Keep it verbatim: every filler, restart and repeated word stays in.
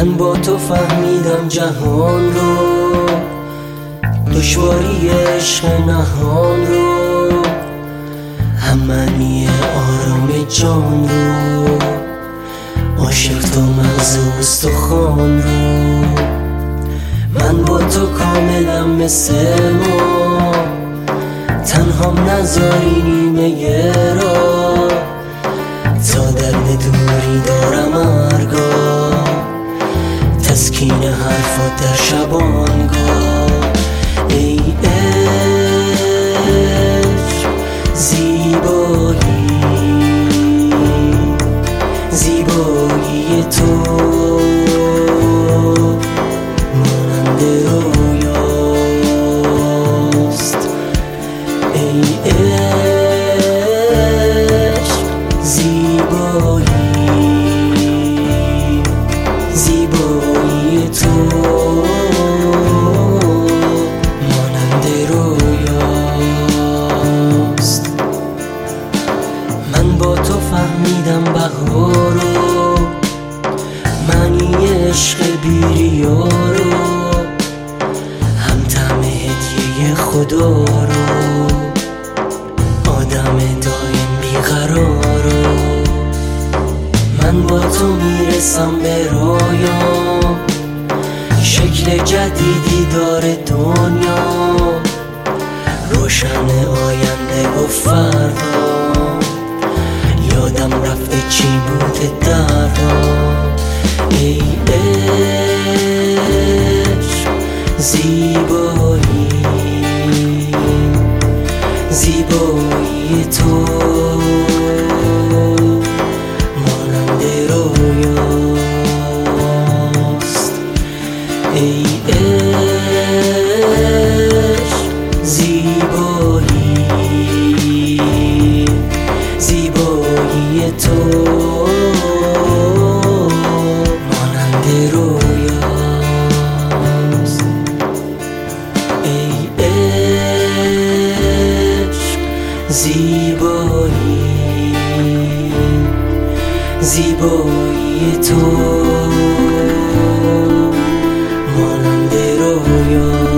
من با تو فهمیدم جهان رو، دشواری عشق نهان رو، هم معنی آرام جان رو، عاشق تو مغز استخوان رو. من با تو کاملم مثل ما، تنهام نذاری نیمه را، تا درد دوری دارم ارگاه، تسکین حرفات در شبانگاه. ای عشق زیبایی، زیبایی تو مانند رویاست. ای عشق زیبایی، زیبایی تو مانند رویاست. من با تو فهمیدم بهار رو، معنی عشق بی‌ریا رو، هم طعم هدیه خدا رو، آدم دایم بیقرار رو. من با تو میرسم به رویام، شکل جدیدی داره دنیا، روشن آینده و فردا، یادم رفته چی بوده دردام. ای عشق زیبایی، زیبایی تو مانند رویاست. ای عشق زیبایی، زیبایی تو مانند رویاست. ای عشق زیبایی، زیبایی تو مانند رویاست.